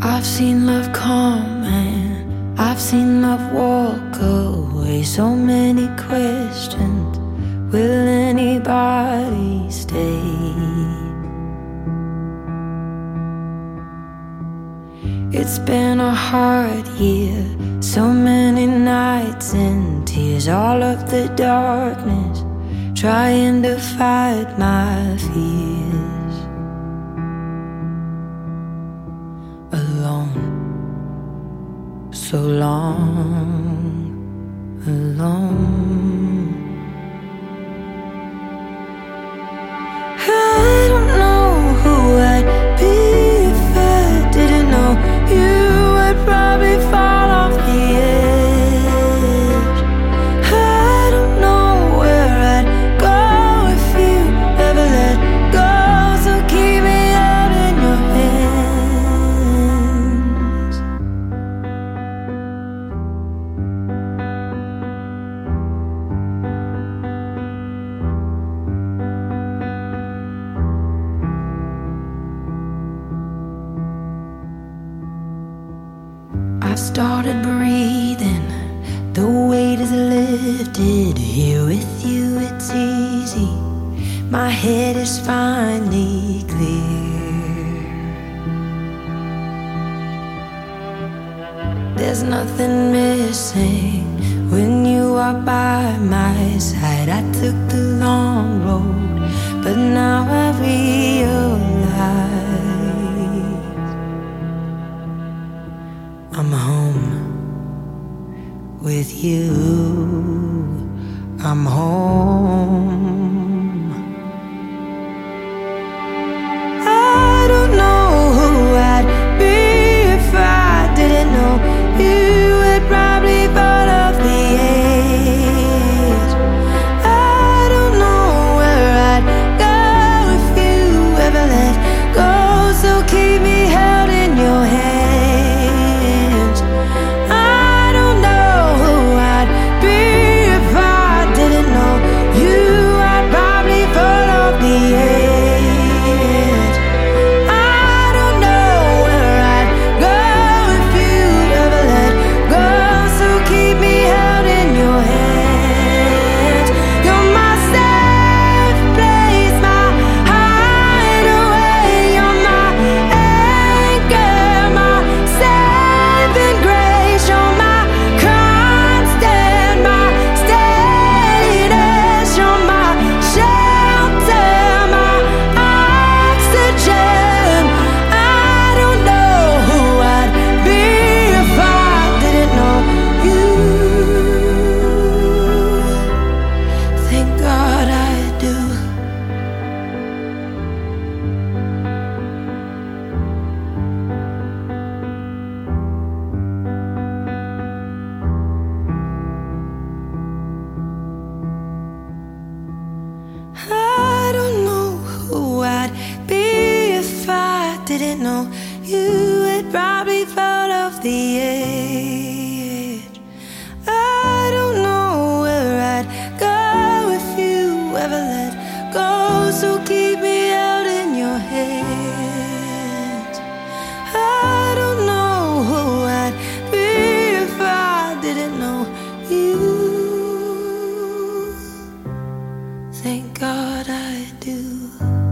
I've seen love come and I've seen love walk away. So many questions, will anybody stay? It's been a hard year, so many nights and tears, all of the darkness trying to fight my fears. Alone, so long alone. I don't know who I'd be if I didn't know you. I'd probably fall off the edge. I don't know where I'd go if you ever let go. So keep me out in your hands. I've started breathing, the weight is lifted. Here with you it's easy, my head is finally clear. There's nothing missing when you are by my side. I took the long road, but now I realize I'm home with you. I'm home. I don't know who I'd be if I didn't know you. I'd probably fall off the edge. I don't know where I'd go if you ever let go. So keep me held in your hands. Didn't know you, had probably fall off the edge. I don't know where I'd go if you ever let go. So keep me out in your hands. I don't know who I'd be if I didn't know you. Thank God I do.